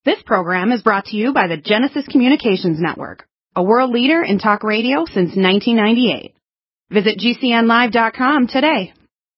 This program is brought to you by the Genesis Communications Network, a world leader in talk radio since 1998. Visit GCNlive.com today.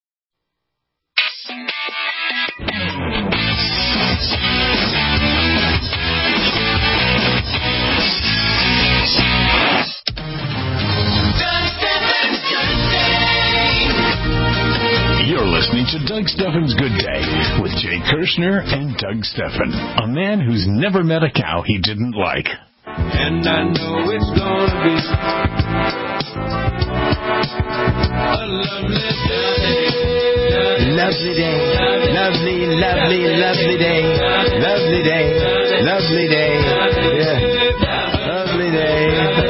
You're listening to Doug Stephan's Good Day with Jay Kirshner and Doug Stephan, a man who's never met a cow he didn't like. And I know it's gonna be a lovely day. Lovely day. Lovely, lovely, lovely day. Lovely day. Lovely day. Yeah. Lovely day.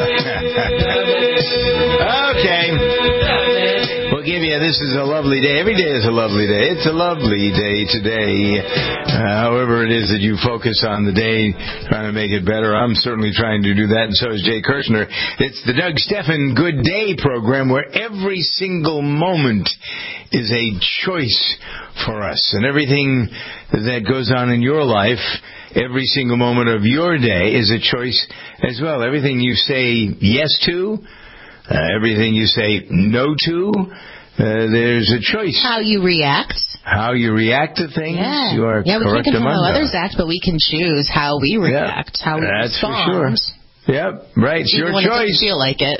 Okay. We'll give you, this is a lovely day. Every day is a lovely day. It's a lovely day today. However it is that you focus on the day, trying to make it better. I'm certainly trying to do that, and so is Jay Kirshner. It's the Doug Stephan Good Day program, where every single moment is a choice for us. And everything that goes on in your life, every single moment of your day is a choice as well. Everything you say yes to, everything you say no to, there's a choice. How you react. How you react to things. Yeah. You are we correct. can't control how others act, but we can choose how we react, how we That's respond. for sure. Yep, right. It's your when choice. It feel like it.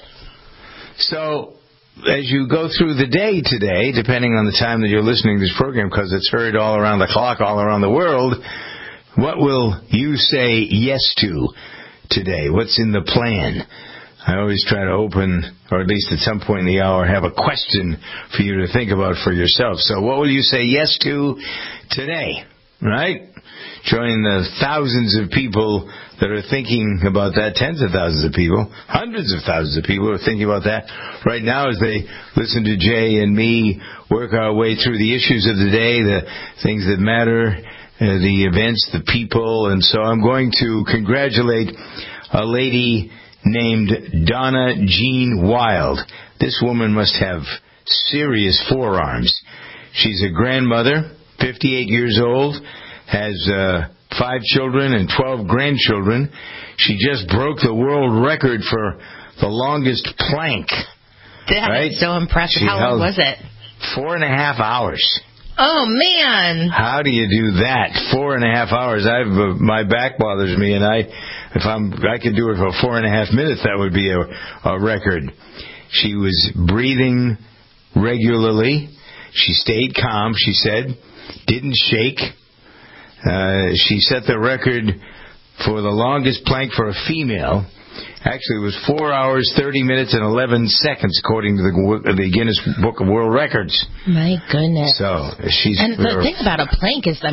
So, as you go through the day today, depending on the time that you're listening to this program, because it's heard all around the clock, all around the world, what will you say yes to today? What's in the plan? I always try to open, or at least at some point in the hour, have a question for you to think about for yourself. So what will you say yes to today? Right? Join the thousands of people that are thinking about that, tens of thousands of people, hundreds of thousands of people are thinking about that right now as they listen to Jay and me work our way through the issues of the day, the things that matter, the events, the people. And so I'm going to congratulate a lady named Donna Jean Wild. This woman must have serious forearms. She's a grandmother, 58 years old, has 5 children and 12 grandchildren. She just broke the world record for the longest plank. That is so impressive. How long was it? 4.5 hours. Oh, man. How do you do that? 4.5 hours. My back bothers me, and I could do it for 4.5 minutes, that would be a record. She was breathing regularly. She stayed calm, she said. Didn't shake. She set the record for the longest plank for a female. Actually, it was 4 hours, 30 minutes, and 11 seconds, according to the Guinness Book of World Records. My goodness. So she's... And the thing about a plank is,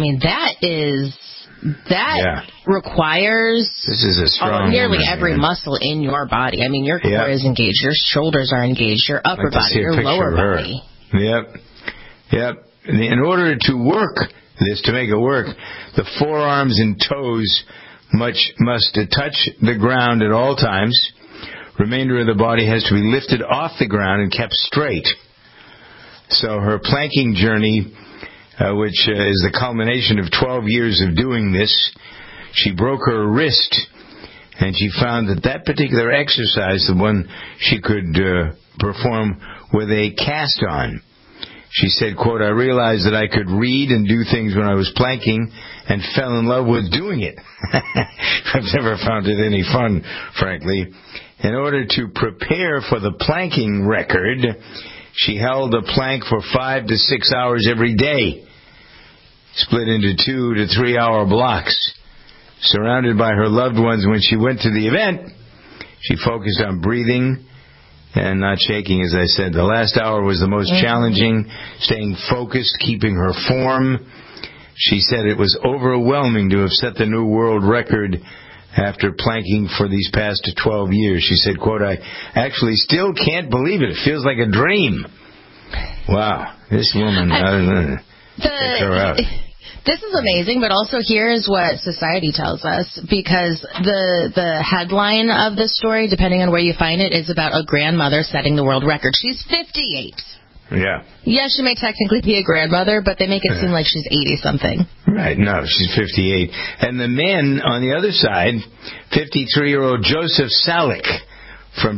that requires this is a strong nearly woman, every muscle in your body. I mean, your core is engaged, your shoulders are engaged, your upper body, your lower body. Yep. In order to work this, to make it work, the forearms and toes must touch the ground at all times. Remainder of the body has to be lifted off the ground and kept straight. So her planking journey, which is the culmination of 12 years of doing this, she broke her wrist, and she found that particular exercise, the one she could perform with a cast on. She said, quote, I realized that I could read and do things when I was planking and fell in love with doing it. I've never found it any fun, frankly. In order to prepare for the planking record, she held a plank for 5 to 6 hours every day, split into 2 to 3 hour blocks. Surrounded by her loved ones when she went to the event, she focused on breathing and not shaking, as I said. The last hour was the most challenging, staying focused, keeping her form. She said it was overwhelming to have set the new world record after planking for these past 12 years. She said, quote, I actually still can't believe it. It feels like a dream. Wow. This woman, check her out. This is amazing, but also here is what society tells us, because the headline of this story, depending on where you find it, is about a grandmother setting the world record. She's 58. Yeah. Yeah, she may technically be a grandmother, but they make it seem like she's 80-something. Right, no, she's 58. And the men on the other side, 53-year-old Joseph Salik from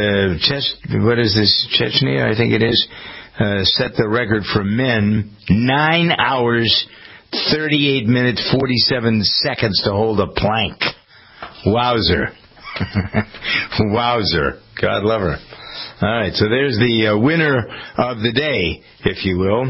Chechnya, I think it is, set the record for men, 9 hours, 38 minutes, 47 seconds to hold a plank. Wowzer. Wowzer. God love her. All right, so there's the winner of the day, if you will.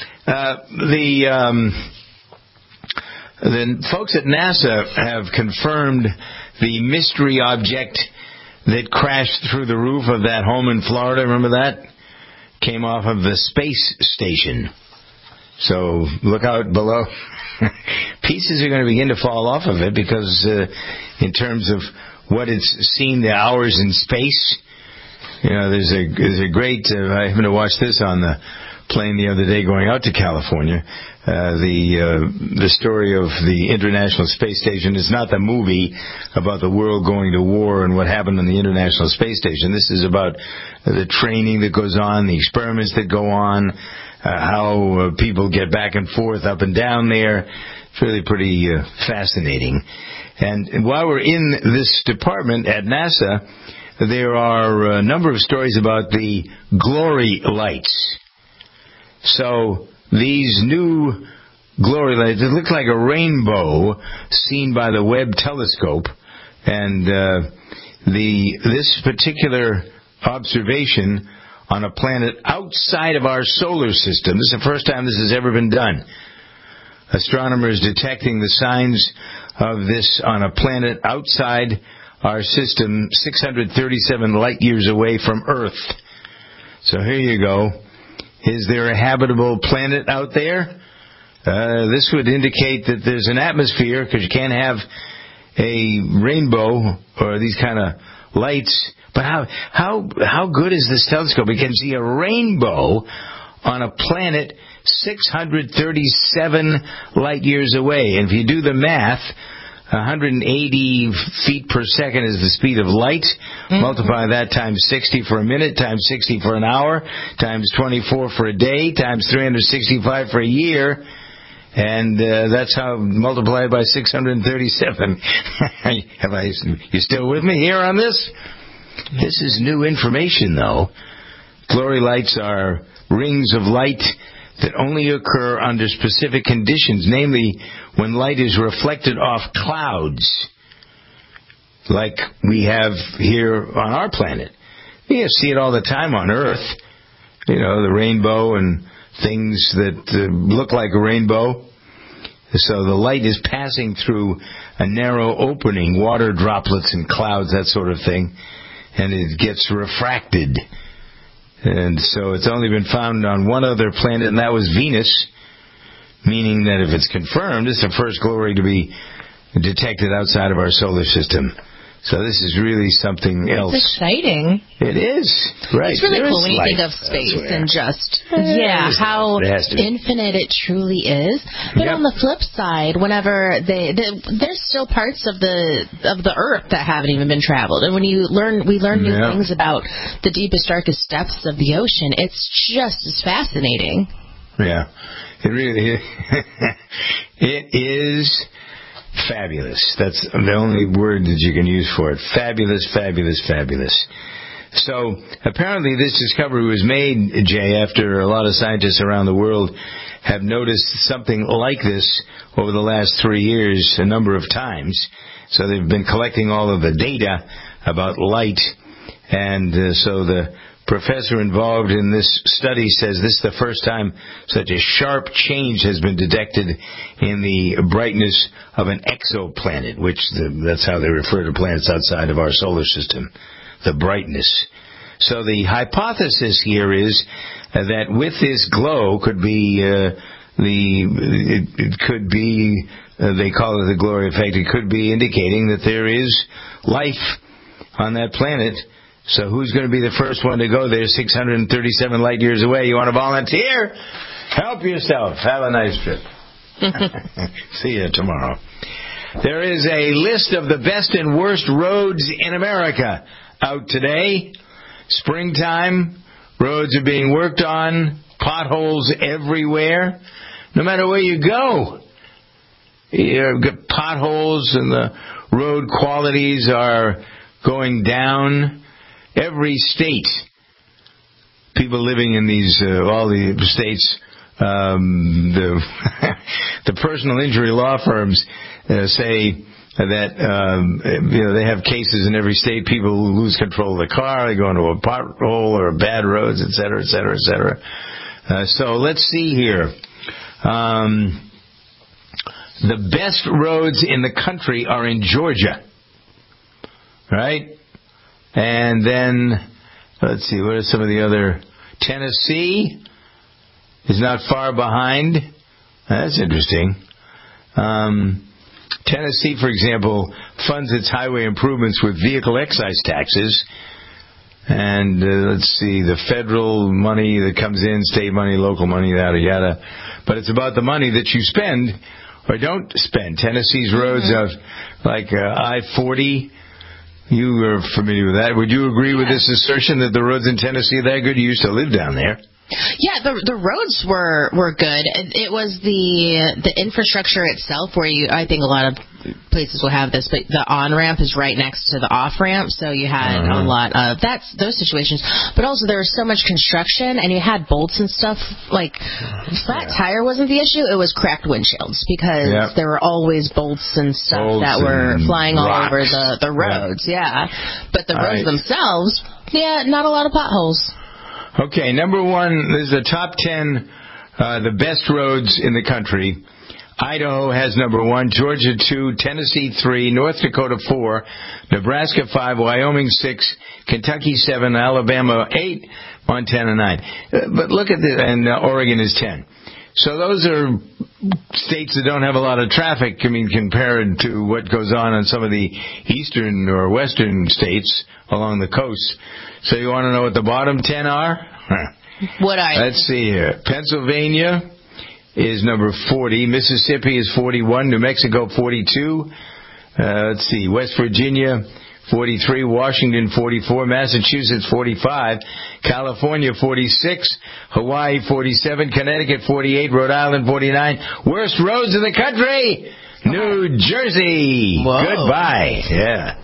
The folks at NASA have confirmed the mystery object that crashed through the roof of that home in Florida. Remember that? Came off of the space station. So look out below. Pieces are going to begin to fall off of it because in terms of what it's seen, the hours in space, there's a great, I happened to watch this on the plane the other day going out to California. The story of the International Space Station is not the movie about the world going to war and what happened on the International Space Station. This is about the training that goes on, the experiments that go on, how people get back and forth, up and down there. It's really pretty fascinating. And while we're in this department at NASA, there are a number of stories about the glory lights. So these new glory lights, it look like a rainbow seen by the Webb telescope. And this particular observation on a planet outside of our solar system, this is the first time this has ever been done. Astronomers detecting the signs of this on a planet outside our system, 637 light years away from Earth. So here you go. Is there a habitable planet out there? This would indicate that there's an atmosphere, because you can't have a rainbow or these kind of lights. But how good is this telescope? It can see a rainbow on a planet 637 light years away. And if you do the math, 180 feet per second is the speed of light. Multiply that times 60 for a minute, times 60 for an hour, times 24 for a day, times 365 for a year. And that's how multiplied by 637. You still with me here on this? This is new information, though. Glory lights are rings of light that only occur under specific conditions, namely when light is reflected off clouds, like we have here on our planet. You see it all the time on Earth, the rainbow and things that look like a rainbow. So the light is passing through a narrow opening, water droplets and clouds, that sort of thing, and it gets refracted. And so it's only been found on one other planet, and that was Venus, meaning that if it's confirmed, it's the first glory to be detected outside of our solar system. So this is really something else. It's exciting. It is. Right. It's really cool when you think of space and just, how infinite it truly is. But on the flip side, whenever there's still parts of the Earth that haven't even been traveled. And when we learn new things about the deepest, darkest depths of the ocean, it's just as fascinating. Yeah. It really is. It is fabulous. That's the only word that you can use for it. Fabulous, fabulous, fabulous. So apparently this discovery was made, Jay, after a lot of scientists around the world have noticed something like this over the last 3 years a number of times. So they've been collecting all of the data about light. And so the professor involved in this study says this is the first time such a sharp change has been detected in the brightness of an exoplanet, which that's how they refer to planets outside of our solar system, the brightness. So the hypothesis here is that with this glow could be it could be they call it the glory effect. It could be indicating that there is life on that planet. So who's going to be the first one to go there 637 light years away? You want to volunteer? Help yourself. Have a nice trip. See you tomorrow. There is a list of the best and worst roads in America out today. Springtime, roads are being worked on. potholes everywhere. No matter where you go, you've got potholes, and the road qualities are going down. Every state, people living in these all the states, the personal injury law firms say that they have cases in every state. People who lose control of the car, they go into a pothole or bad roads, et cetera, et cetera, et cetera. So let's see here. The best roads in the country are in Georgia, right? And then let's see, what are some of the other? Tennessee is not far behind. That's interesting. Tennessee, for example, funds its highway improvements with vehicle excise taxes. And let's see, the federal money that comes in, state money, local money, yada, yada. But it's about the money that you spend or don't spend. Tennessee's roads are like I-40. You are familiar with that. Would you agree with this assertion that the roads in Tennessee are that good? You used to live down there. Yeah, the roads were good. It was the infrastructure itself where I think a lot of places will have this, but the on-ramp is right next to the off-ramp, so you had a lot of those situations. But also there was so much construction, and you had bolts and stuff. Like, flat tire wasn't the issue, it was cracked windshields, because there were always bolts and stuff that were flying all over the roads. Yeah. But the roads themselves, not a lot of potholes. Okay, number one, this is the top 10, the best roads in the country. Idaho has number 1, Georgia 2, Tennessee 3, North Dakota 4, Nebraska 5, Wyoming 6, Kentucky 7, Alabama 8, Montana 9. But look at this, and Oregon is 10. So those are states that don't have a lot of traffic, compared to what goes on some of the eastern or western states along the coast. So you want to know what the bottom 10 are? Let's see here. Pennsylvania is number 40. Mississippi is 41. New Mexico 42. Let's see. West Virginia 43. Washington 44. Massachusetts 45. California 46. Hawaii 47. Connecticut 48. Rhode Island 49. Worst roads in the country, New Jersey. Whoa. Goodbye. Yeah.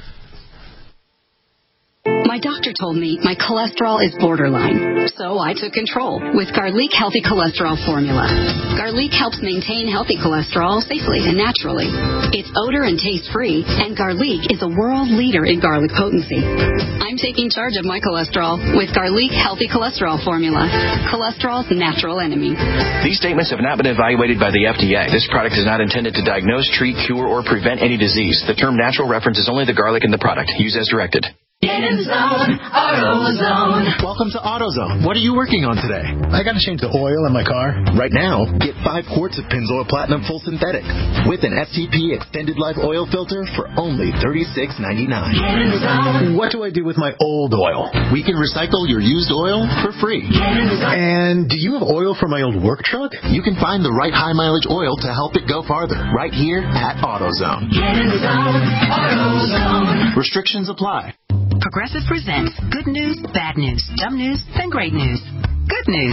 My doctor told me my cholesterol is borderline, so I took control with Garlic Healthy Cholesterol Formula. Garlic helps maintain healthy cholesterol safely and naturally. It's odor and taste-free, and Garlic is a world leader in garlic potency. I'm taking charge of my cholesterol with Garlic Healthy Cholesterol Formula, cholesterol's natural enemy. These statements have not been evaluated by the FDA. This product is not intended to diagnose, treat, cure, or prevent any disease. The term natural references only the garlic in the product. Use as directed. Get in the zone, AutoZone. Welcome to AutoZone. What are you working on today? I got to change the oil in my car. Right now, get 5 quarts of Pennzoil Platinum Full Synthetic with an FTP Extended Life Oil Filter for only $36.99. Get in the zone. What do I do with my old oil? We can recycle your used oil for free. Get in the zone. And do you have oil for my old work truck? You can find the right high mileage oil to help it go farther right here at AutoZone. Get in the zone, AutoZone. Restrictions apply. Progressive presents Good News, Bad News, Dumb News, and Great News. Good news.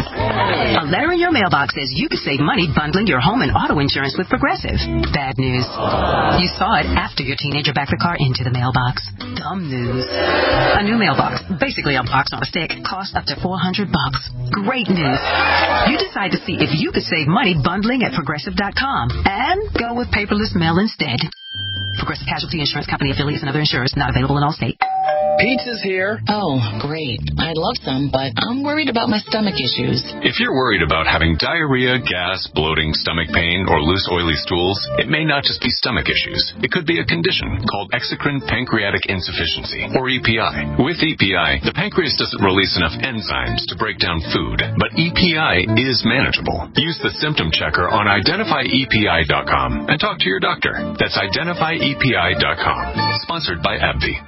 A letter in your mailbox says you could save money bundling your home and auto insurance with Progressive. Bad news. You saw it after your teenager backed the car into the mailbox. Dumb news. A new mailbox, basically a box on a stick, costs up to $400. Great news. You decide to see if you could save money bundling at Progressive.com and go with paperless mail instead. Progressive Casualty Insurance Company affiliates and other insurers not available in all states. Pizza's here. Oh, great. I'd love some, but I'm worried about my stomach issues. If you're worried about having diarrhea, gas, bloating, stomach pain, or loose oily stools, it may not just be stomach issues. It could be a condition called exocrine pancreatic insufficiency, or EPI. With EPI, the pancreas doesn't release enough enzymes to break down food, but EPI is manageable. Use the symptom checker on identifyepi.com and talk to your doctor. That's identifyepi.com. Sponsored by AbbVie.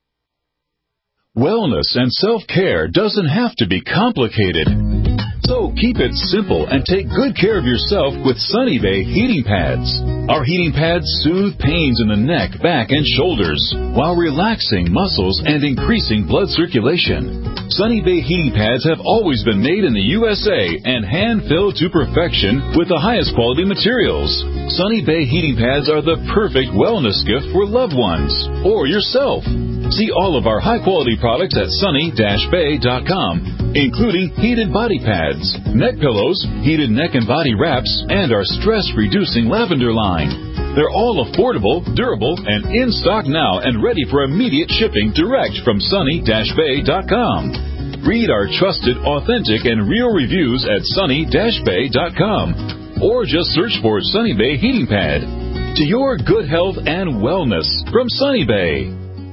Wellness and self-care doesn't have to be complicated. So keep it simple and take good care of yourself with Sunny Bay heating pads. Our heating pads soothe pains in the neck, back, and shoulders while relaxing muscles and increasing blood circulation. Sunny Bay heating pads have always been made in the USA and hand-filled to perfection with the highest quality materials. Sunny Bay heating pads are the perfect wellness gift for loved ones or yourself. See all of our high-quality products at sunny-bay.com, including heated body pads, neck pillows, heated neck and body wraps, and our stress-reducing lavender line. They're all affordable, durable, and in stock now and ready for immediate shipping direct from sunny-bay.com. Read our trusted, authentic, and real reviews at sunny-bay.com or just search for Sunny Bay Heating Pad. To your good health and wellness from Sunny Bay.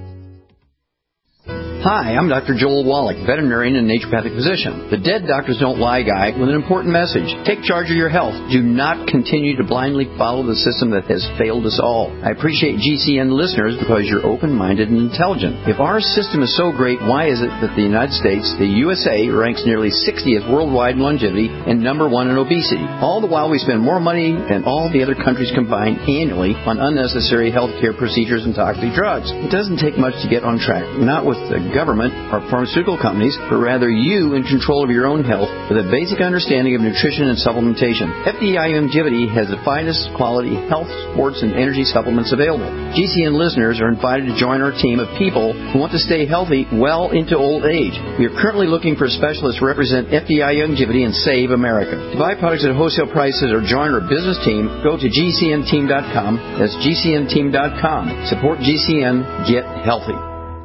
Hi, I'm Dr. Joel Wallach, veterinarian and naturopathic physician. The Dead Doctors Don't Lie guy with an important message. Take charge of your health. Do not continue to blindly follow the system that has failed us all. I appreciate GCN listeners because you're open-minded and intelligent. If our system is so great, why is it that the United States, the USA, ranks nearly 60th worldwide in longevity and number 1 in obesity? All the while we spend more money than all the other countries combined annually on unnecessary healthcare procedures and toxic drugs. It doesn't take much to get on track. Not with the government or pharmaceutical companies, but rather you in control of your own health with a basic understanding of nutrition and supplementation. FDI Longevity has the finest quality health, sports, and energy supplements available. GCN listeners are invited to join our team of people who want to stay healthy well into old age. We are currently looking for specialists to represent FDI Longevity and Save America. To buy products at wholesale prices or join our business team, go to GCNteam.com. That's GCNteam.com. Support GCN. Get healthy.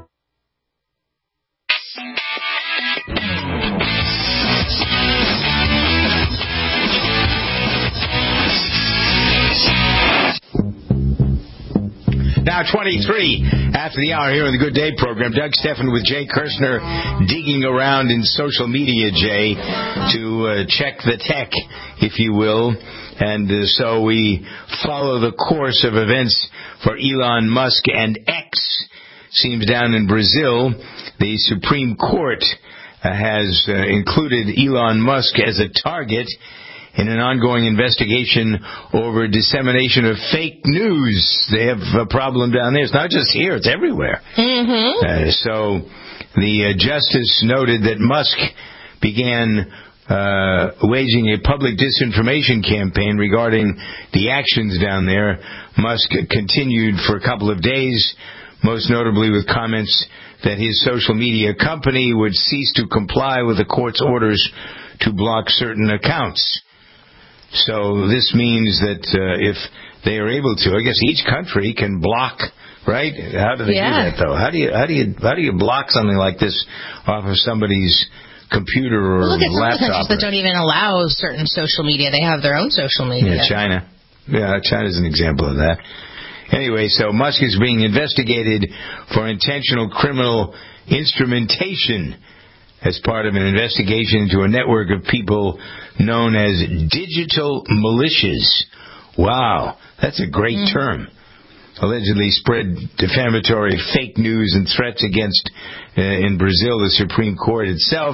Now 23 after the hour here on the Good Day program. Doug Stephan with Jay Kirshner digging around in social media, Jay, to check the tech, if you will. And so we follow the course of events for Elon Musk and X. Seems down in Brazil, the Supreme Court has included Elon Musk as a target in an ongoing investigation over dissemination of fake news. They have a problem down there. It's not just here, it's everywhere. Mm-hmm. So the justice noted that Musk began waging a public disinformation campaign regarding the actions down there. Musk continued for a couple of days, most notably with comments that his social media company would cease to comply with the court's orders to block certain accounts. So this means that if they are able to, I guess each country can block, right? How do they do that though? How do you block something like this off of somebody's computer or laptop? Look at some of the countries that don't even allow certain social media. They have their own social media. Yeah, China. Yeah, China's an example of that. Anyway, so Musk is being investigated for intentional criminal instrumentation as part of an investigation into a network of people known as digital militias. Wow, that's a great term. Allegedly spread defamatory fake news and threats against, in Brazil, the Supreme Court itself.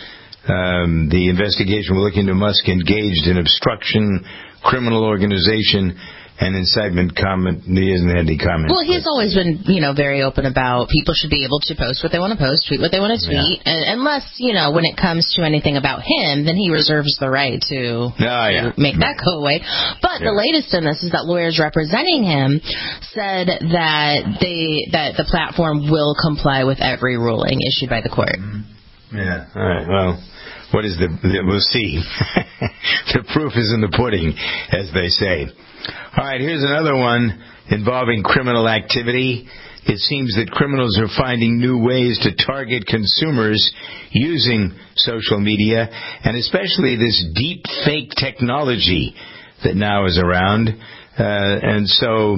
The investigation will look into Musk engaged in obstruction, criminal organization, and incitement comment. He hasn't had any comment. Well, he's always been, very open about people should be able to post what they want to post, tweet what they want to tweet, unless, when it comes to anything about him, then he reserves the right to make that go away. But the latest in this is that lawyers representing him said that the platform will comply with every ruling issued by the court. Yeah. All right. Well, what is we'll see. The proof is in the pudding, as they say. All right, here's another one involving criminal activity. It seems that criminals are finding new ways to target consumers using social media, and especially this deep fake technology that now is around. And so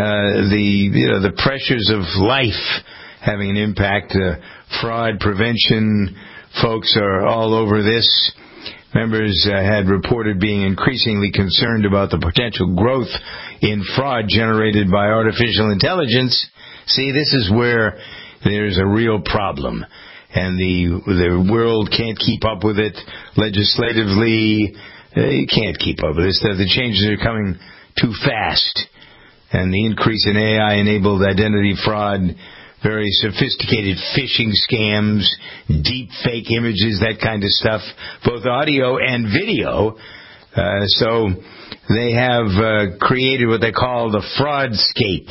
the pressures of life having an impact. Fraud prevention folks are all over this. Members had reported being increasingly concerned about the potential growth in fraud generated by artificial intelligence. See, this is where there's a real problem. and the world can't keep up with it legislatively. You can't keep up with this. The changes are coming too fast. And the increase in AI-enabled identity fraud, very sophisticated phishing scams, deep fake images, that kind of stuff, both audio and video. So they have created what they call the Fraudscape.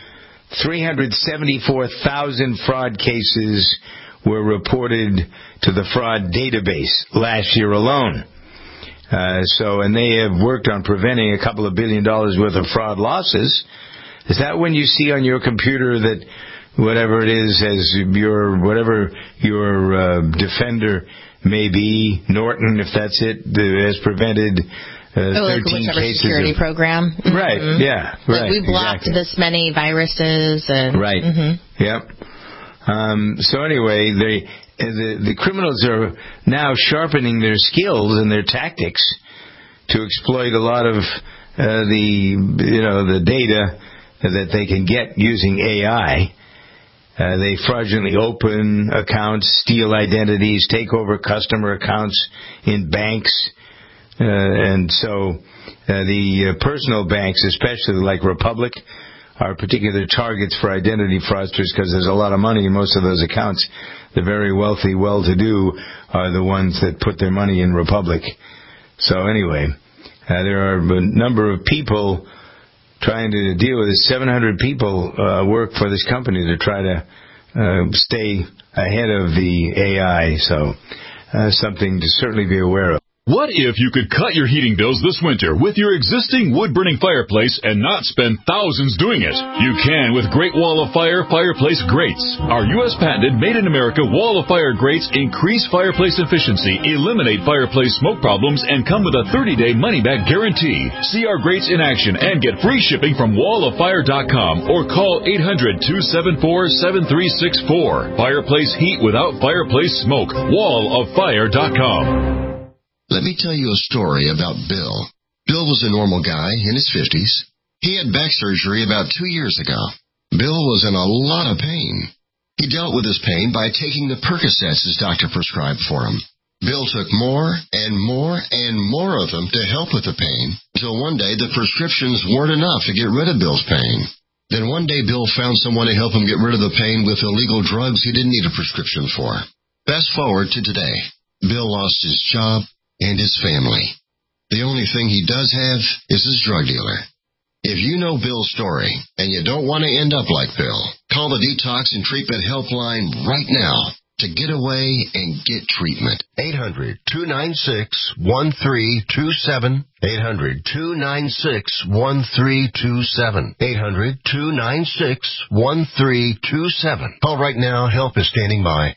374,000 fraud cases were reported to the fraud database last year alone. And they have worked on preventing $2 billion worth of fraud losses. Is that when you see on your computer that whatever it is as whatever your defender may be, Norton, if that's it, has prevented 13 cases security program. Mm-hmm. Right, yeah, right. We blocked this many viruses. And, right, yep. So anyway, the criminals are now sharpening their skills and their tactics to exploit a lot of the data that they can get using AI. They fraudulently open accounts, steal identities, take over customer accounts in banks. And so the personal banks, especially like Republic, are particular targets for identity fraudsters because there's a lot of money in most of those accounts. The very wealthy, well-to-do are the ones that put their money in Republic. So anyway, there are a number of people trying to deal with this. 700 people work for this company to try to stay ahead of the AI. So something to certainly be aware of. What if you could cut your heating bills this winter with your existing wood-burning fireplace and not spend thousands doing it? You can with Great Wall of Fire fireplace grates. Our U.S. patented made-in-America Wall of Fire grates increase fireplace efficiency, eliminate fireplace smoke problems, and come with a 30-day money-back guarantee. See our grates in action and get free shipping from walloffire.com or call 800-274-7364. Fireplace heat without fireplace smoke. walloffire.com. Let me tell you a story about Bill. Bill was a normal guy in his 50s. He had back surgery about 2 years ago. Bill was in a lot of pain. He dealt with his pain by taking the Percocets his doctor prescribed for him. Bill took more and more and more of them to help with the pain, until one day the prescriptions weren't enough to get rid of Bill's pain. Then one day Bill found someone to help him get rid of the pain with illegal drugs he didn't need a prescription for. Fast forward to today. Bill lost his job and his family. The only thing he does have is his drug dealer. If you know Bill's story and you don't want to end up like Bill, call the Detox and Treatment Helpline right now to get away and get treatment. 800-296-1327. 800-296-1327. 800-296-1327. Call right now. Help is standing by.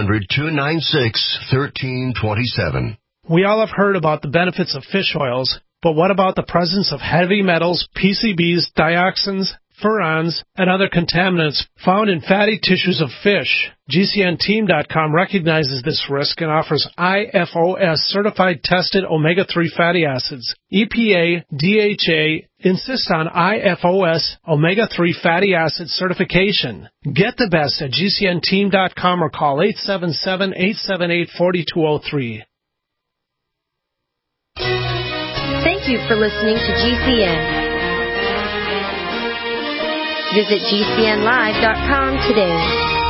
800-296-1327. We all have heard about the benefits of fish oils, but what about the presence of heavy metals, PCBs, dioxins, furans, and other contaminants found in fatty tissues of fish? GCNteam.com recognizes this risk and offers IFOS certified tested omega-3 fatty acids. EPA, DHA insist on IFOS omega-3 fatty acid certification. Get the best at GCNteam.com or call 877-878-4203. Thank you for listening to GCN. Visit GCNlive.com today.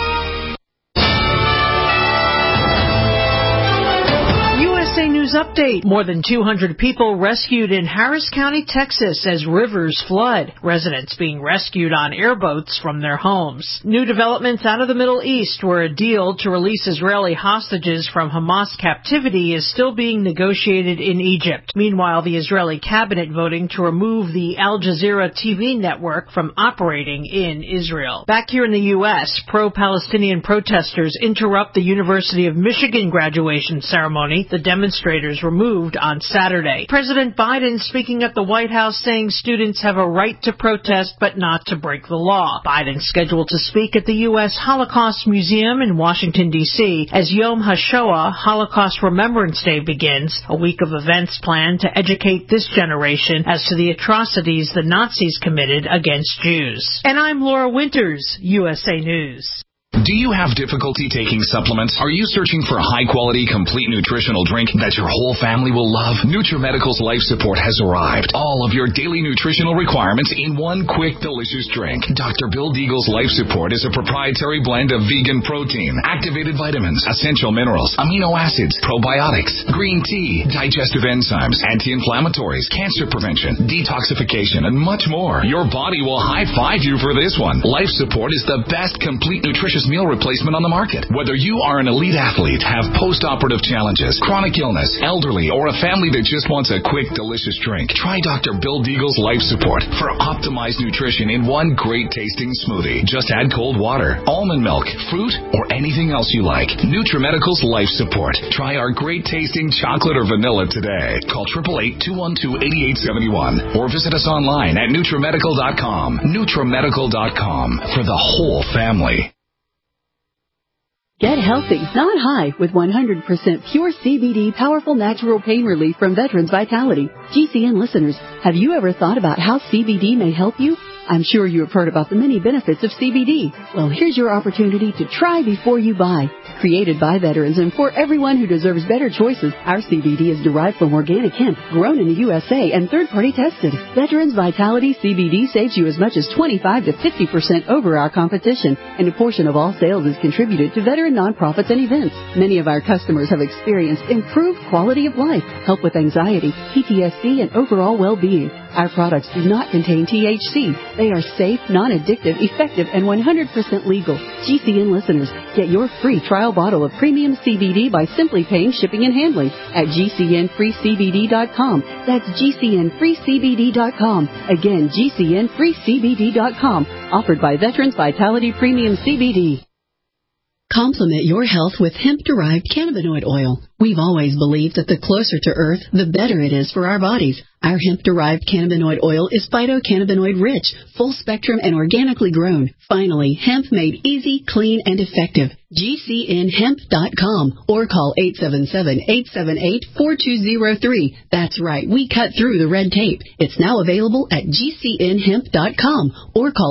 USA News Update. More than 200 people rescued in Harris County, Texas as rivers flood. Residents being rescued on airboats from their homes. New developments out of the Middle East where a deal to release Israeli hostages from Hamas captivity is still being negotiated in Egypt. Meanwhile, the Israeli cabinet voting to remove the Al Jazeera TV network from operating in Israel. Back here in the U.S., pro-Palestinian protesters interrupt the University of Michigan graduation ceremony. The demonstrators were moved on Saturday. President Biden speaking at the White House saying students have a right to protest but not to break the law. Biden scheduled to speak at the U.S. Holocaust Museum in Washington, D.C. as Yom HaShoah, Holocaust Remembrance Day, begins, a week of events planned to educate this generation as to the atrocities the Nazis committed against Jews. And I'm Laura Winters, USA News. Do you have difficulty taking supplements? Are you searching for a high-quality, complete nutritional drink that your whole family will love? NutriMedical's Life Support has arrived. All of your daily nutritional requirements in one quick, delicious drink. Dr. Bill Deagle's Life Support is a proprietary blend of vegan protein, activated vitamins, essential minerals, amino acids, probiotics, green tea, digestive enzymes, anti-inflammatories, cancer prevention, detoxification, and much more. Your body will high-five you for this one. Life Support is the best complete nutritious meal replacement on the market. Whether you are an elite athlete, have post-operative challenges, chronic illness, elderly, or a family that just wants a quick, delicious drink, try Dr. Bill Deagle's Life Support for optimized nutrition in one great-tasting smoothie. Just add cold water, almond milk, fruit, or anything else you like. NutriMedical's Life Support. Try our great-tasting chocolate or vanilla today. Call 888-212-8871 or visit us online at NutriMedical.com. NutriMedical.com for the whole family. Get healthy, not high, with 100% pure CBD powerful natural pain relief from Veterans Vitality. GCN listeners, have you ever thought about how CBD may help you? I'm sure you have heard about the many benefits of CBD. Well, here's your opportunity to try before you buy. Created by veterans and for everyone who deserves better choices, our CBD is derived from organic hemp, grown in the USA, and third-party tested. Veterans Vitality CBD saves you as much as 25 to 50% over our competition, and a portion of all sales is contributed to veteran nonprofits and events. Many of our customers have experienced improved quality of life, help with anxiety, PTSD, and overall well-being. Our products do not contain THC. They are safe, non-addictive, effective, and 100% legal. GCN listeners, get your free trial bottle of premium CBD by simply paying shipping and handling at GCNFreeCBD.com. That's GCNFreeCBD.com. Again, GCNFreeCBD.com. Offered by Veterans Vitality Premium CBD. Complement your health with hemp-derived cannabinoid oil. We've always believed that the closer to Earth, the better it is for our bodies. Our hemp-derived cannabinoid oil is phytocannabinoid-rich, full-spectrum, and organically grown. Finally, hemp made easy, clean, and effective. GCNHemp.com or call 877-878-4203. That's right, we cut through the red tape. It's now available at GCNHemp.com or call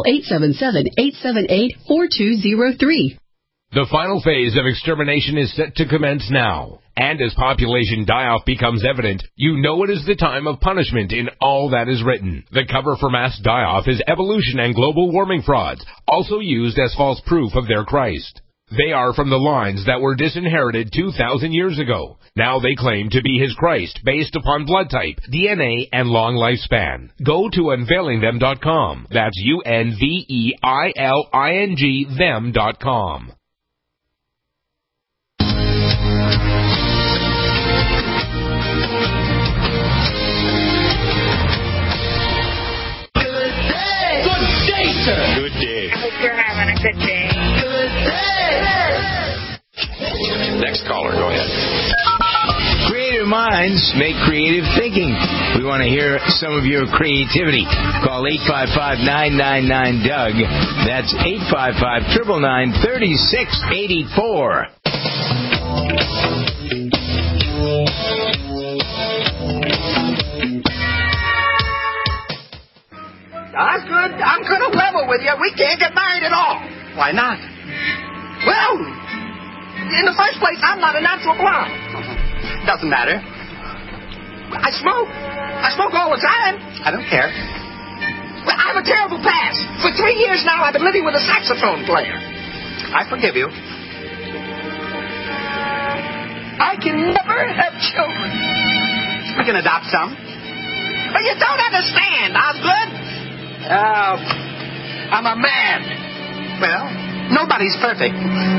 877-878-4203. The final phase of extermination is set to commence now. And as population die-off becomes evident, you know it is the time of punishment in all that is written. The cover for mass die-off is evolution and global warming frauds, also used as false proof of their Christ. They are from the lines that were disinherited 2,000 years ago. Now they claim to be his Christ based upon blood type, DNA, and long lifespan. Go to unveilingthem.com. That's UNVEILING them.com. Good day. I hope you're having a good day. Good day. Next caller, go ahead. Creative minds make creative thinking. We want to hear some of your creativity. Call 855-999-DOUG. That's 855-999-3684. I'm going to level with you. We can't get married at all. Why not? Well, in the first place, I'm not a natural blonde. Doesn't matter. I smoke. I smoke all the time. I don't care. Well, I have a terrible past. For 3 years now, I've been living with a saxophone player. I forgive you. I can never have children. We can adopt some. But you don't understand, Osgood. I'm a man. Well, nobody's perfect.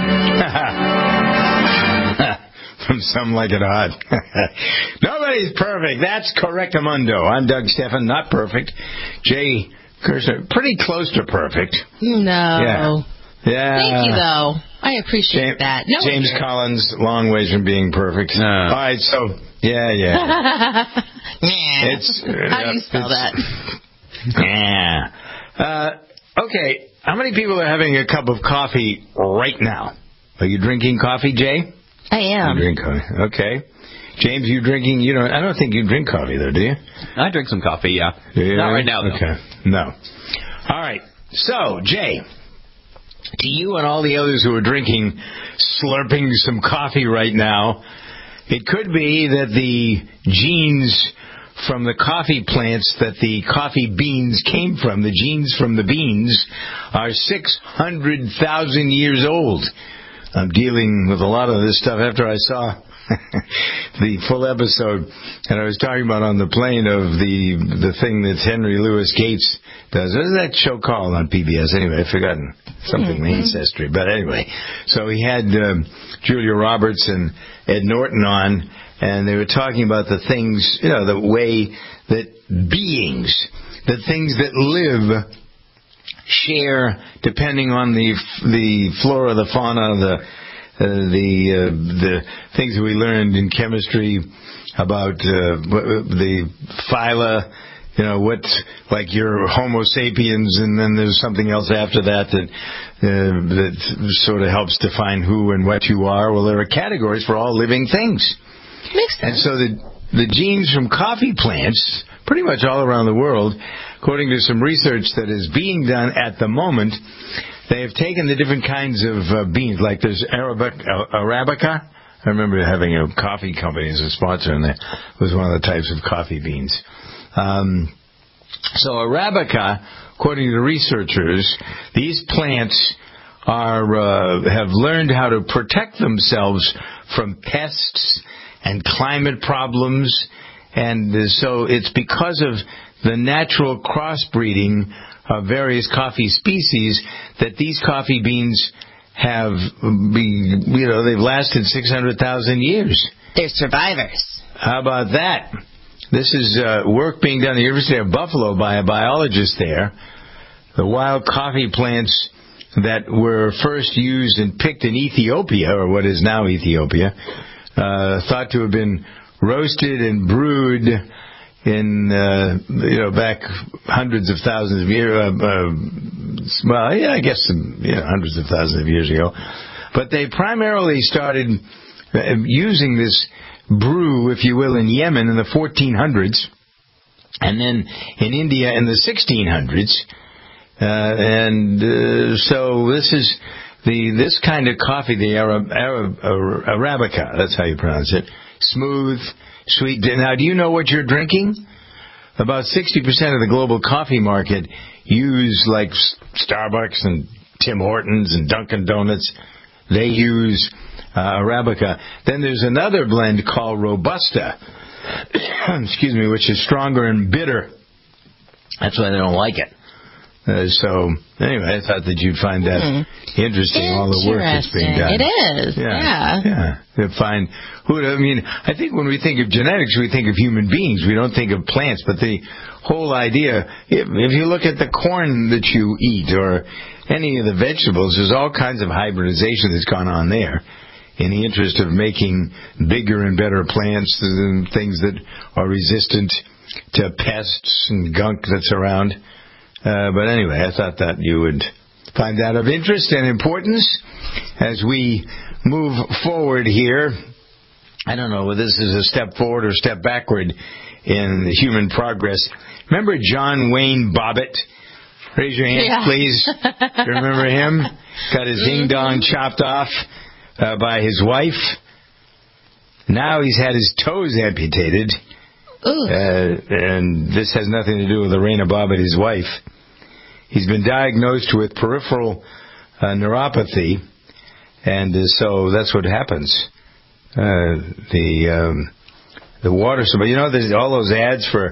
From Some Like It Hot. Nobody's perfect. That's correctamundo. I'm Doug Stephan, not perfect. Jay Kirshner, pretty close to perfect. No. Yeah. Thank you, though. I appreciate that. No, James Collins, long ways from being perfect. All right, so, yeah. It's, how do you spell that? Yeah. Okay, how many people are having a cup of coffee right now? Are you drinking coffee, Jay? I am. You drink coffee. Okay. James, you drinking? I don't think you drink coffee, though, do you? I drink some coffee, yeah. Yeah. Not right now, though. Okay. No. All right. So, Jay, to you and all the others who are slurping some coffee right now, it could be that the genes from the coffee plants that the coffee beans came from, the genes from the beans, are 600,000 years old. I'm dealing with a lot of this stuff after I saw the full episode, and I was talking about on the plane of the thing that Henry Louis Gates does. What is that show called on PBS? Anyway, I've forgotten something, Ancestry. But anyway, so he had Julia Roberts and Ed Norton on, and they were talking about the things, the way that beings, the things that live, share depending on the flora, the fauna, the things that we learned in chemistry about the phyla, what, like your Homo sapiens, and then there's something else after that sort of helps define who and what you are. Well, there are categories for all living things. Makes sense. And so the genes from coffee plants, pretty much all around the world, according to some research that is being done at the moment, they have taken the different kinds of beans, like there's Arabica. I remember having a coffee company as a sponsor, and that was one of the types of coffee beans. So Arabica, according to researchers, these plants have learned how to protect themselves from pests and climate problems, and so it's because of the natural crossbreeding of various coffee species that these coffee beans have they've lasted 600,000 years. They're survivors. How about that? This is work being done at the University of Buffalo by a biologist there. The wild coffee plants that were first used and picked in Ethiopia, or what is now Ethiopia, thought to have been roasted and brewed in back hundreds of thousands of years. I guess hundreds of thousands of years ago. But they primarily started using this brew, if you will, in Yemen in the 1400s, and then in India in the 1600s. So this is this kind of coffee, the Arabica, that's how you pronounce it, smooth, sweet. Now, do you know what you're drinking? About 60% of the global coffee market use, like Starbucks and Tim Hortons and Dunkin' Donuts, they use Arabica. Then there's another blend called Robusta, excuse me, which is stronger and bitter. That's why they don't like it. So, anyway, I thought that you'd find that interesting, all the work that's being done. It is, yeah. I think when we think of genetics, we think of human beings. We don't think of plants, but the whole idea, if you look at the corn that you eat or any of the vegetables, there's all kinds of hybridization that's gone on there in the interest of making bigger and better plants and things that are resistant to pests and gunk that's around. But anyway, I thought that you would find that of interest and importance as we move forward here. I don't know whether this is a step forward or step backward in human progress. Remember John Wayne Bobbitt? Raise your hand, please. Remember him? Got his ding-dong chopped off by his wife. Now he's had his toes amputated. And this has nothing to do with Lorena Bobbitt, his wife. He's been diagnosed with peripheral neuropathy, and so that's what happens. The water supply. There's all those ads for.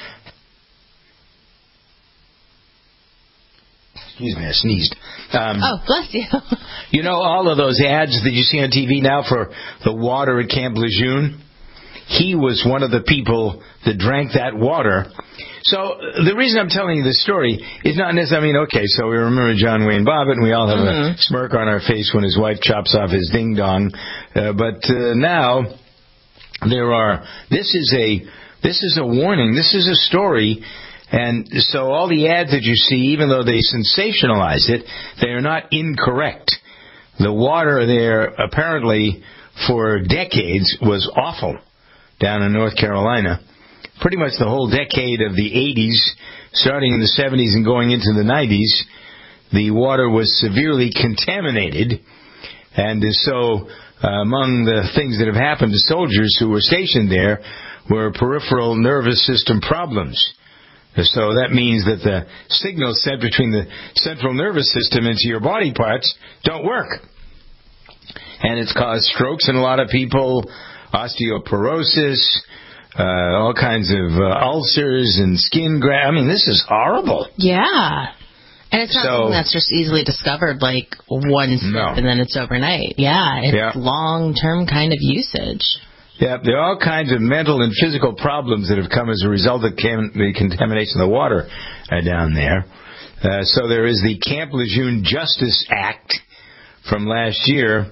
Excuse me, I sneezed. Bless you. All of those ads that you see on TV now for the water at Camp Lejeune? He was one of the people that drank that water. So the reason I'm telling you this story is not necessarily, so we remember John Wayne Bobbitt, and we all have a smirk on our face when his wife chops off his ding-dong. But now this is a warning. This is a story. And so all the ads that you see, even though they sensationalize it, they are not incorrect. The water there apparently for decades was awful down in North Carolina. Pretty much the whole decade of the 80s, starting in the 70s and going into the 90s, the water was severely contaminated. And so among the things that have happened to soldiers who were stationed there were peripheral nervous system problems. So that means that the signals sent between the central nervous system into your body parts don't work. And it's caused strokes in a lot of people, osteoporosis, all kinds of ulcers and skin graft. I mean, this is horrible. Yeah. And it's not something that's just easily discovered like one sip and then it's overnight. Yeah, it's long-term kind of usage. Yeah, there are all kinds of mental and physical problems that have come as a result of the contamination of the water down there. So there is the Camp Lejeune Justice Act from last year.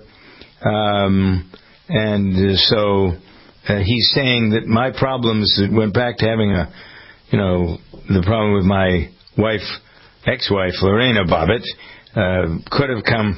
So he's saying that my problems that went back to having the problem with my ex-wife, Lorena Bobbitt, could have come.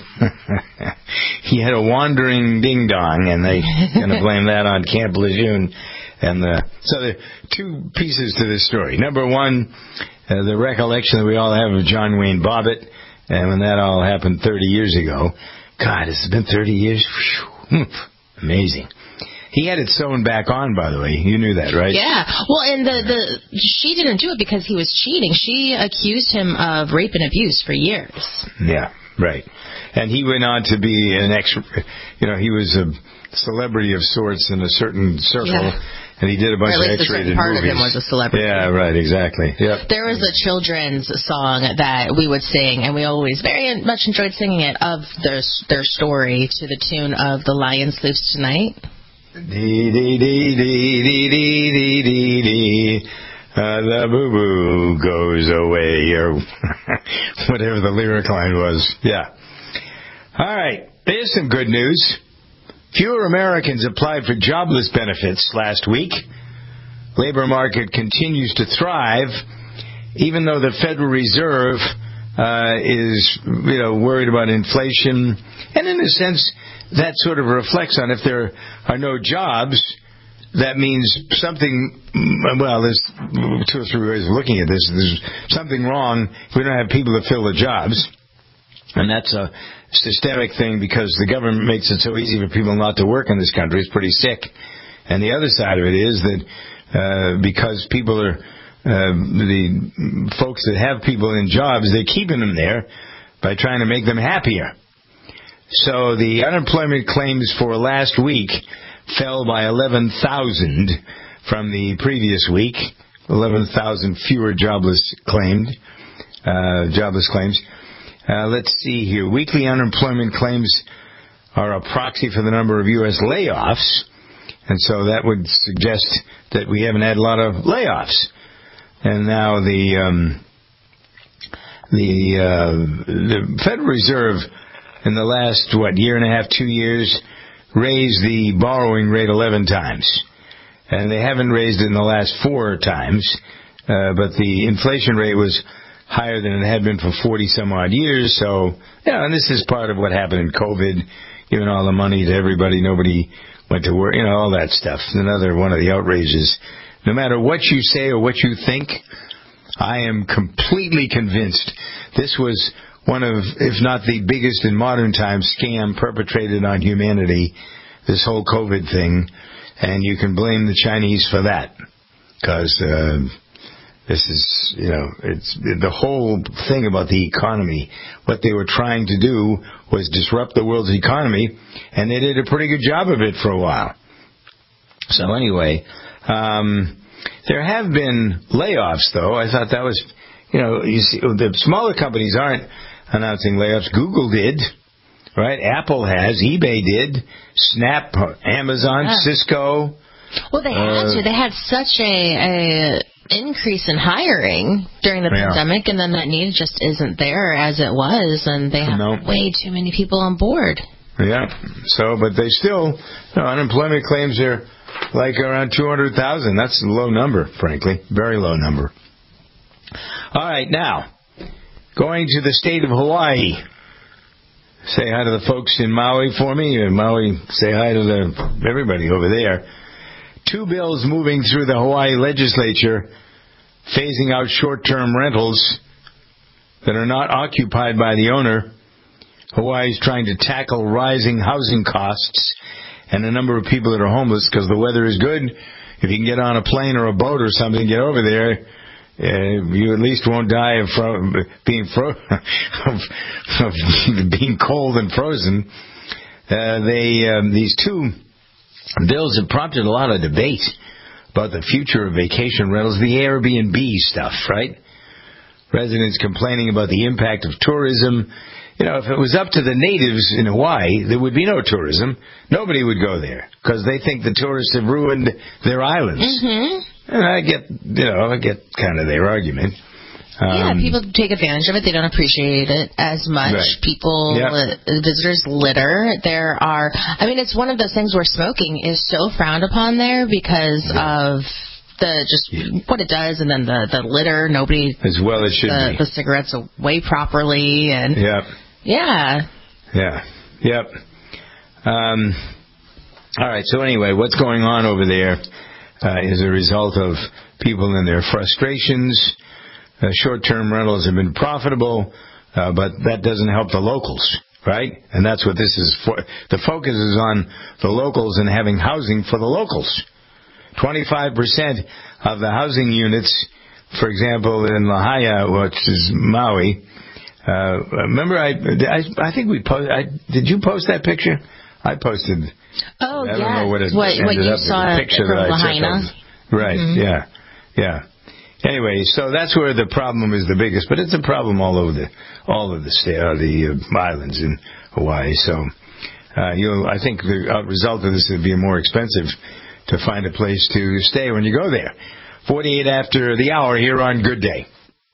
He had a wandering ding-dong, and they going to blame that on Camp Lejeune. So there are two pieces to this story. Number one, the recollection that we all have of John Wayne Bobbitt, and when that all happened 30 years ago. God, it's been 30 years? Whew, amazing. He had it sewn back on, by the way. You knew that, right? Yeah. Well, and she didn't do it because he was cheating. She accused him of rape and abuse for years. Yeah, right. And he went on to be he was a celebrity of sorts in a certain circle. Yeah. And he did a bunch of X-rated movies. Part of him was a celebrity. Yeah, right, exactly. Yep. There was a children's song that we would sing, and we always very much enjoyed singing it, of their story to the tune of The Lion Sleeps Tonight. Dee dee dee dee dee dee dee dee dee. The boo-boo goes away, or whatever the lyric line was. Yeah. All right. Here's some good news. Fewer Americans applied for jobless benefits last week. Labor market continues to thrive, even though the Federal Reserve is, worried about inflation. And in a sense, that sort of reflects on if there are no jobs, that means something, there's 2 or 3 ways of looking at this. There's something wrong if we don't have people to fill the jobs. And that's a systemic thing because the government makes it so easy for people not to work in this country. It's pretty sick. And the other side of it is that because people are, the folks that have people in jobs, they're keeping them there by trying to make them happier. So the unemployment claims for last week fell by 11,000 from the previous week. 11,000 fewer jobless claims. Let's see here. Weekly unemployment claims are a proxy for the number of U.S. layoffs, and so that would suggest that we haven't had a lot of layoffs. And now the Federal Reserve in the last, year and a half, 2 years, raised the borrowing rate 11 times. And they haven't raised it in the last 4 times, but the inflation rate was higher than it had been for 40-some-odd years. So, and this is part of what happened in COVID, giving all the money to everybody, nobody went to work, all that stuff. Another one of the outrages. No matter what you say or what you think, I am completely convinced this was one of, if not the biggest in modern times, scam perpetrated on humanity, this whole COVID thing. And you can blame the Chinese for that. Because this is, it's the whole thing about the economy. What they were trying to do was disrupt the world's economy, and they did a pretty good job of it for a while. So anyway, there have been layoffs, though. I thought that was, you see, the smaller companies aren't announcing layoffs. Google did, right? Apple has. eBay did. Snap, Amazon, Cisco. Well, they had to. They had such a increase in hiring during the pandemic, and then that need just isn't there as it was, and they have way too many people on board. Yeah. So, but they still, unemployment claims are like around 200,000. That's a low number, frankly. Very low number. All right, now, going to the state of Hawaii. Say hi to the folks in Maui for me. Maui, say hi to everybody over there. 2 bills moving through the Hawaii legislature phasing out short-term rentals that are not occupied by the owner. Hawaii is trying to tackle rising housing costs and the number of people that are homeless because the weather is good. If you can get on a plane or a boat or something, get over there, you at least won't die of being being cold and frozen. These two bills have prompted a lot of debate about the future of vacation rentals, the Airbnb stuff, right? Residents complaining about the impact of tourism. You know, if it was up to the natives in Hawaii, there would be no tourism. Nobody would go there because they think the tourists have ruined their islands. Mm-hmm. And I get kind of their argument. People take advantage of it. They don't appreciate it as much. Right. People, visitors litter. It's one of those things where smoking is so frowned upon there because of what it does, and then the litter. Nobody as well it should be. The cigarettes away properly, and all right. So anyway, what's going on over there is a result of people and their frustrations. Short-term rentals have been profitable, but that doesn't help the locals, right? And that's what this is for. The focus is on the locals and having housing for the locals. 25% of the housing units, for example, in Lahaina, which is Maui. Remember, I think we posted. Did you post that picture? I posted. Oh, I don't know what it what ended you up saw with. The picture from that Lahaina. I took. Right. Mm-hmm. Yeah. Anyway, so that's where the problem is the biggest, but it's a problem all over the islands in Hawaii. So, I think the result of this would be more expensive to find a place to stay when you go there. 48 after the hour here on Good Day.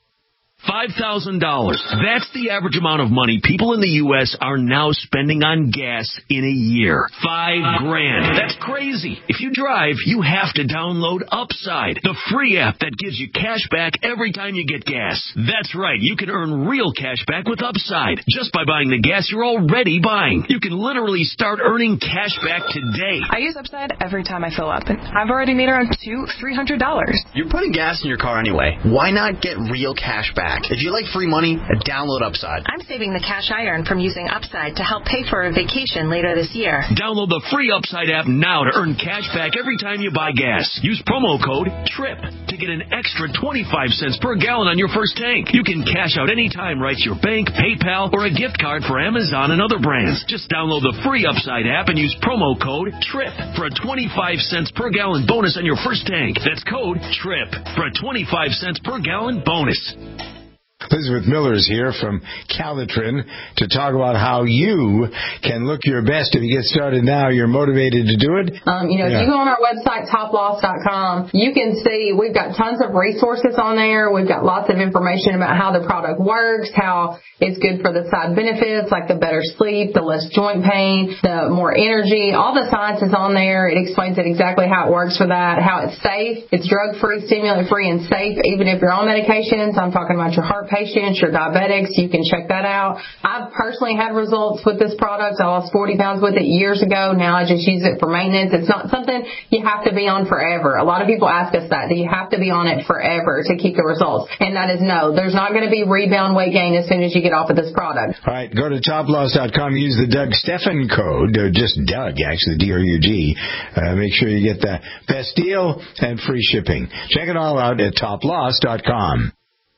$5,000. That's the average amount of money people in the U.S. are now spending on gas in a year. $5,000. That's crazy. If you drive, you have to download Upside, the free app that gives you cash back every time you get gas. That's right. You can earn real cash back with Upside just by buying the gas you're already buying. You can literally start earning cash back today. I use Upside every time I fill up, and I've already made around $300. You're putting gas in your car anyway. Why not get real cash back? If you like free money, download Upside. I'm saving the cash I earn from using Upside to help pay for a vacation later this year. Download the free Upside app now to earn cash back every time you buy gas. Use promo code TRIP to get an extra 25 cents per gallon on your first tank. You can cash out anytime right to your bank, PayPal, or a gift card for Amazon and other brands. Just download the free Upside app and use promo code TRIP for a 25 cents per gallon bonus on your first tank. That's code TRIP for a 25 cents per gallon bonus. Elizabeth Miller is here from Calitrin to talk about how you can look your best. If you get started now, you're motivated to do it. If you go on our website, toploss.com, you can see we've got tons of resources on there. We've got lots of information about how the product works, how it's good for the side benefits, like the better sleep, the less joint pain, the more energy. All the science is on there. It explains it exactly how it works for that, how it's safe. It's drug-free, stimulant-free, and safe, even if you're on medications. I'm talking about your heart patients, your diabetics. You can check that out. I've personally had results with this product. I lost 40 pounds with it years ago. Now I just use it for maintenance. It's not something you have to be on forever. A lot of people ask us that. Do you have to be on it forever to keep the results? And that is no. There's not going to be rebound weight gain as soon as you get off of this product. All right. Go to toploss.com. Use the Doug Stephan code, or just Doug, actually, D-O-U-G. Make sure you get the best deal and free shipping. Check it all out at toploss.com.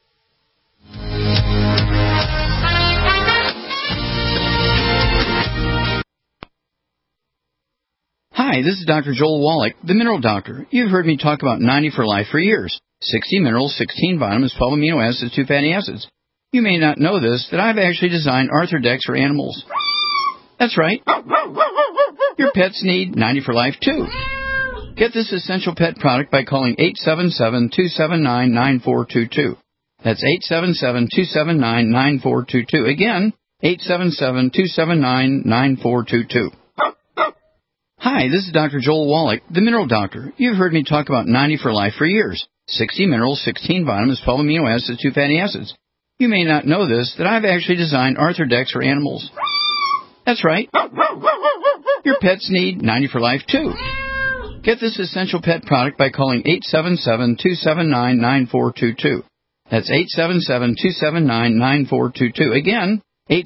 Hi, this is Dr. Joel Wallach, the Mineral Doctor. You've heard me talk about 90 for Life for years. 60 minerals, 16 vitamins, 12 amino acids, 2 fatty acids. You may not know this, that I've actually designed Arthrodex for animals. That's right. Your pets need 90 for Life, too. Get this essential pet product by calling 877-279-9422. That's 877-279-9422. Again, 877-279-9422. Hi, this is Dr. Joel Wallach, the Mineral Doctor. You've heard me talk about 90 for Life for years. 60 minerals, 16 vitamins, 12 amino acids, 2 fatty acids. You may not know this, that I've actually designed Arthrodex for animals. That's right. Your pets need 90 for Life, too. Get this essential pet product by calling 877-279-9422. That's 877-279-9422. Again,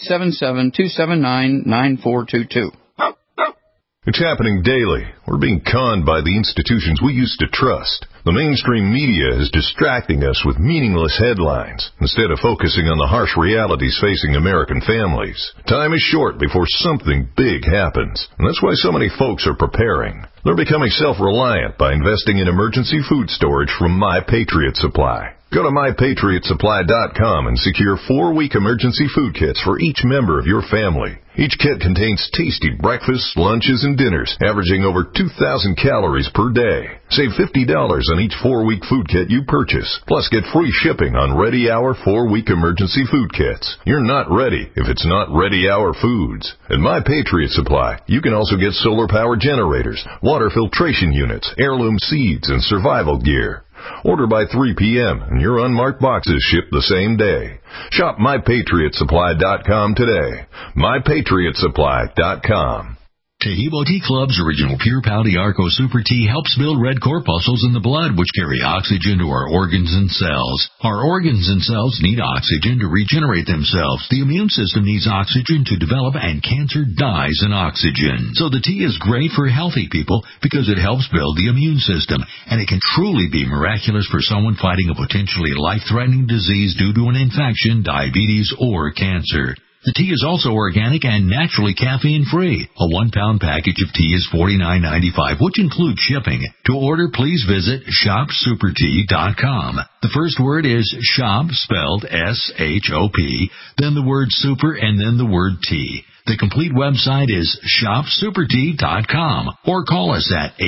877-279-9422. It's happening daily. We're being conned by the institutions we used to trust. The mainstream media is distracting us with meaningless headlines instead of focusing on the harsh realities facing American families. Time is short before something big happens, and that's why so many folks are preparing. They're becoming self-reliant by investing in emergency food storage from My Patriot Supply. Go to MyPatriotSupply.com and secure 4-week emergency food kits for each member of your family. Each kit contains tasty breakfasts, lunches, and dinners, averaging over 2,000 calories per day. Save $50 on each 4-week food kit you purchase. Plus, get free shipping on Ready Hour 4-week emergency food kits. You're not ready if it's not Ready Hour foods. At My Patriot Supply, you can also get solar power generators, water filtration units, heirloom seeds, and survival gear. Order by 3 p.m. and your unmarked boxes ship the same day. Shop MyPatriotSupply.com today. MyPatriotSupply.com. Tahibo Tea Club's original Pure Pau Arco Super Tea helps build red corpuscles in the blood, which carry oxygen to our organs and cells. Our organs and cells need oxygen to regenerate themselves. The immune system needs oxygen to develop, and cancer dies in oxygen. So the tea is great for healthy people because it helps build the immune system, and it can truly be miraculous for someone fighting a potentially life-threatening disease due to an infection, diabetes, or cancer. The tea is also organic and naturally caffeine-free. A 1-pound package of tea is $49.95, which includes shipping. To order, please visit ShopSuperTea.com. The first word is shop, spelled S-H-O-P, then the word super, and then the word tea. The complete website is ShopSuperTea.com, or call us at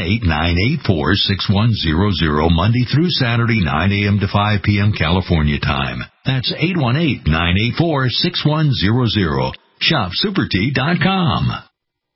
818-984-6100, Monday through Saturday, 9 a.m. to 5 p.m. California time. That's 818-984-6100. ShopSuperTea.com.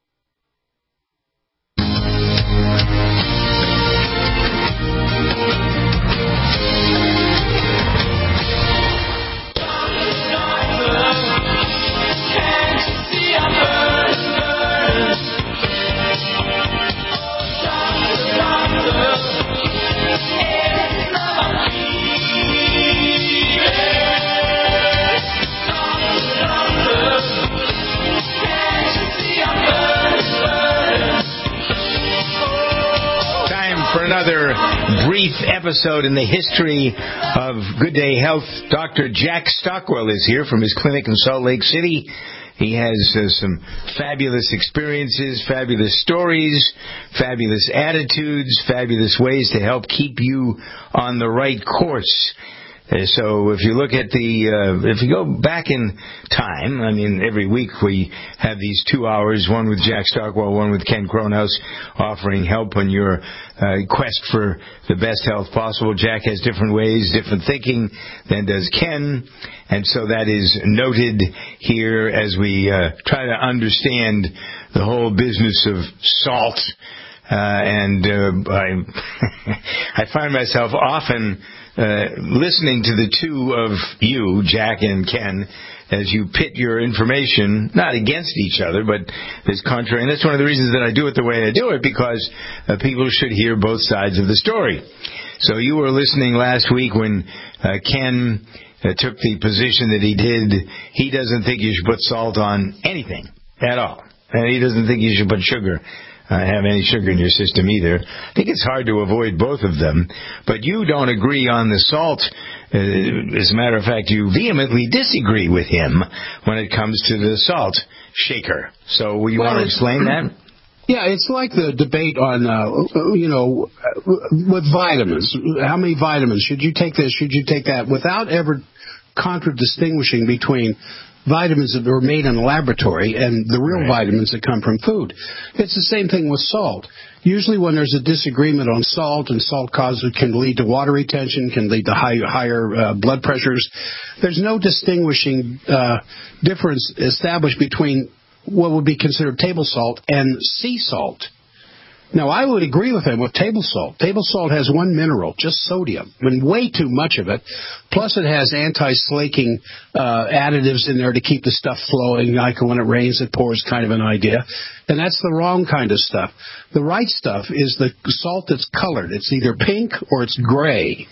Another brief episode in the history of Good Day Health. Dr. Jack Stockwell is here from his clinic in Salt Lake City. He has some fabulous experiences, fabulous stories, fabulous attitudes, fabulous ways to help keep you on the right course. So if you look at if you go back in time, I mean, every week we have these 2 hours, one with Jack Stockwell, one with Ken Cronhaus, offering help on your quest for the best health possible. Jack has different ways, different thinking than does Ken, and so that is noted here as we try to understand the whole business of salt. I find myself often listening to the two of you, Jack and Ken, as you pit your information, not against each other, but as contrary. And that's one of the reasons that I do it the way I do it, because people should hear both sides of the story. So you were listening last week when Ken took the position that he did. He doesn't think you should put salt on anything at all. And he doesn't think you should put sugar have any sugar in your system either. I think it's hard to avoid both of them, but you don't agree on the salt. As a matter of fact, you vehemently disagree with him when it comes to the salt shaker. So you want to explain that? Yeah, it's like the debate on, with vitamins. How many vitamins? Should you take this? Should you take that? Without ever contradistinguishing between vitamins that were made in a laboratory and the real vitamins that come from food. It's the same thing with salt. Usually when there's a disagreement on salt, and salt can lead to water retention, can lead to higher blood pressures, there's no distinguishing difference established between what would be considered table salt and sea salt. Now, I would agree with him with table salt. Table salt has one mineral, just sodium, and way too much of it. Plus, it has anti-slaking additives in there to keep the stuff flowing, like when it rains, it pours kind of an idea. And that's the wrong kind of stuff. The right stuff is the salt that's colored. It's either pink or it's gray.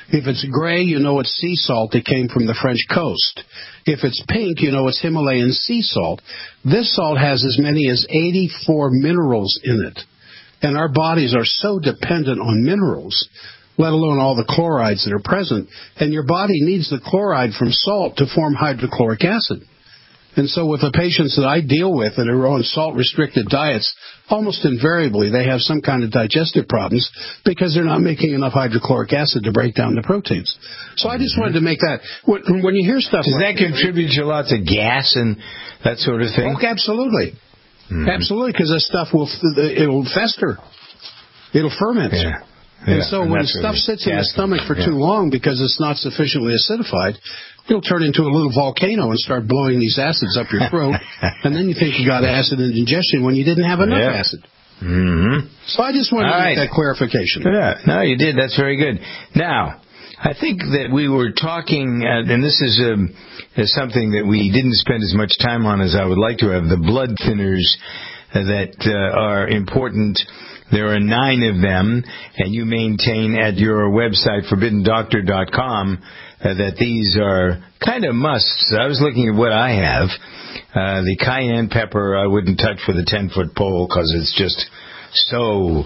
If it's gray, you know it's sea salt that came from the French coast. If it's pink, you know it's Himalayan sea salt. This salt has as many as 84 minerals in it. And our bodies are so dependent on minerals, let alone all the chlorides that are present. And your body needs the chloride from salt to form hydrochloric acid. And so with the patients that I deal with that are on salt-restricted diets, almost invariably they have some kind of digestive problems because they're not making enough hydrochloric acid to break down the proteins. So I just wanted to make that. When you hear stuff Does that contribute to lots of gas and that sort of thing? Oh, absolutely. Absolutely, because this stuff it'll fester. It'll ferment. Yeah. And so when stuff sits in the stomach for too long because it's not sufficiently acidified, it'll turn into a little volcano and start blowing these acids up your throat. And then you think you got acid indigestion when you didn't have enough acid. So I just wanted to make that clarification. Yeah, no, you did. That's very good. Now, I think that we were talking, and this is something that we didn't spend as much time on as I would like to have, the blood thinners that are important. There are 9 of them, and you maintain at your website, ForbiddenDoctor.com, that these are kind of musts. I was looking at what I have. The cayenne pepper I wouldn't touch with a 10-foot pole because it's just so...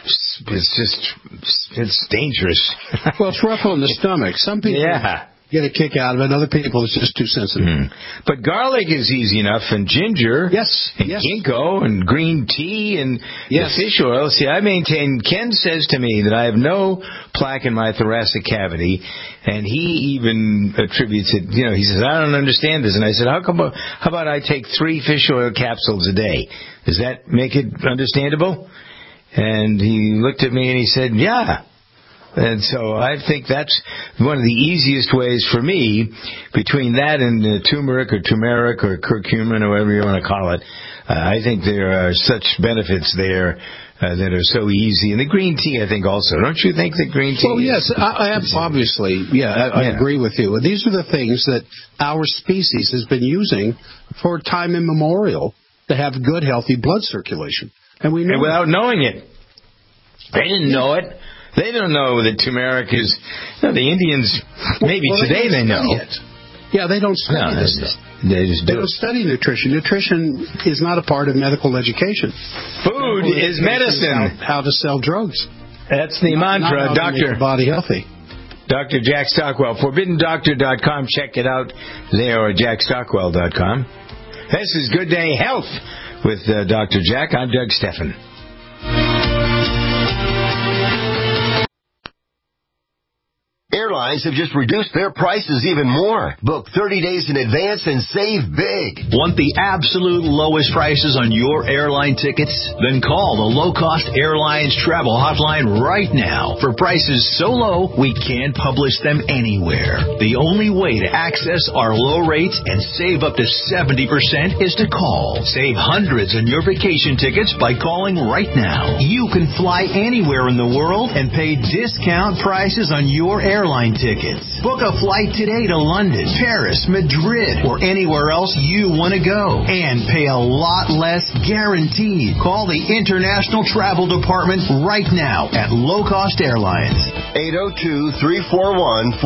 It's dangerous. Well, it's rough on the stomach. Some people get a kick out of it. Other people, it's just too sensitive. But garlic is easy enough, and ginger, and ginkgo, and green tea, and the fish oil. See, I maintain, Ken says to me that I have no plaque in my thoracic cavity, and he even attributes it, he says, I don't understand this. And I said, how about I take 3 fish oil capsules a day? Does that make it understandable? And he looked at me and he said, yeah. And so I think that's one of the easiest ways for me, between that and turmeric or curcumin or whatever you want to call it. I think there are such benefits there that are so easy. And the green tea, I think, also. Don't you think the green tea? Well, yes, obviously. I agree with you. These are the things that our species has been using for time immemorial to have good, healthy blood circulation. And we know without knowing it. They didn't know it. They don't know that turmeric is... the Indians, maybe today they know. Yeah, they don't study this stuff. They don't study nutrition. Nutrition is not a part of medical education. Food is medicine. How to sell drugs. That's the mantra. Not how to make the body healthy. Dr. Jack Stockwell. ForbiddenDoctor.com. Check it out there, or JackStockwell.com. This is Good Day Health with Dr. Jack. I'm Doug Steffen. Airlines have just reduced their prices even more. Book 30 days in advance and save big. Want the absolute lowest prices on your airline tickets? Then call the Low Cost Airlines Travel Hotline right now for prices so low we can't publish them anywhere. The only way to access our low rates and save up to 70% is to call. Save hundreds on your vacation tickets by calling right now. You can fly anywhere in the world and pay discount prices on your airline tickets. Book a flight today to London, Paris, Madrid, or anywhere else you want to go, and pay a lot less guaranteed. Call the International Travel Department right now at Low Cost Airlines. 802-341-4535.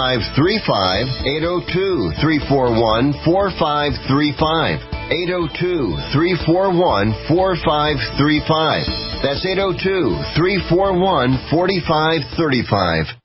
802-341-4535. 802-341-4535. That's 802-341-4535.